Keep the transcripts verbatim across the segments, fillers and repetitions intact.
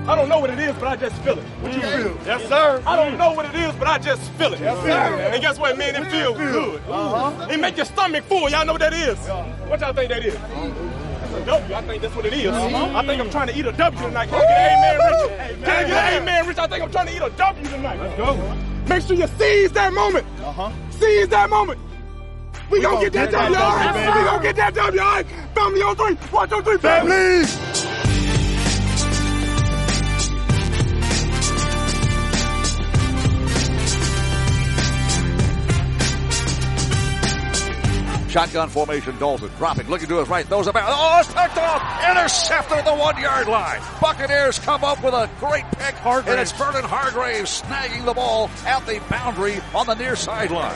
I don't know what it is, but I just feel it. What you feel? Yes, sir. I don't know what it is, but I just feel it. Yes, sir. And guess what, man? It feels good. Uh-huh. It make your stomach full. Y'all know what that is? What y'all think that is? That's a W. I think that's what it is. Uh-huh. I think I'm trying to eat a W tonight. Can I get an amen, Rich? Can I get an amen, Rich? I think I'm trying to eat a W tonight. Let's go. Make sure you seize that moment. Uh-huh. Seize that moment. We, we gonna, gonna get that W, all right? We gonna get that W, all right? Family on three. One, two, three, family. Shotgun formation, Dalton dropping, looking to his right, throws it back. Oh, it's picked off! Intercepted at the one-yard line. Buccaneers come up with a great pick, Hargraves. And it's Vernon Hargraves snagging the ball at the boundary on the near sideline.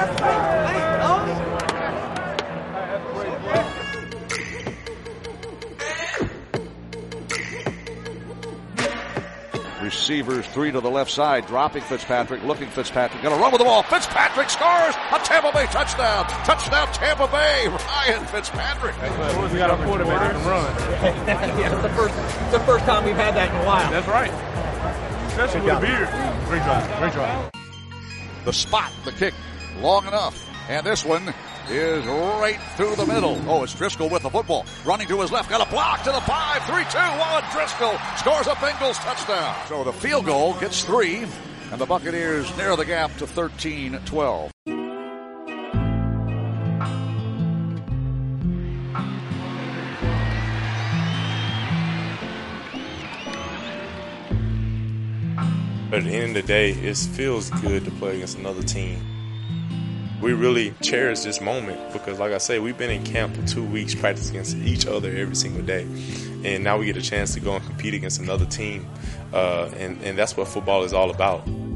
Receivers three to the left side, dropping Fitzpatrick, looking Fitzpatrick, gonna run with the ball. Fitzpatrick scores a Tampa Bay touchdown. Touchdown Tampa Bay. Ryan Fitzpatrick. That's right. We got a quarterback that can run. Yeah, it's the first, it's the first time we've had that in a while. That's right. Especially with a beard. Great drive. Great drive. The spot, the kick, long enough, and this one is right through the middle. Oh, it's Driscoll with the football. Running to his left. Got a block to the five. three two one. Driscoll scores a Bengals touchdown. So the field goal gets three, and the Buccaneers narrow the gap to thirteen twelve. But at the end of the day, it feels good to play against another team. We really cherish this moment because, like I say, we've been in camp for two weeks practicing against each other every single day. And now we get a chance to go and compete against another team. Uh, and, and that's what football is all about.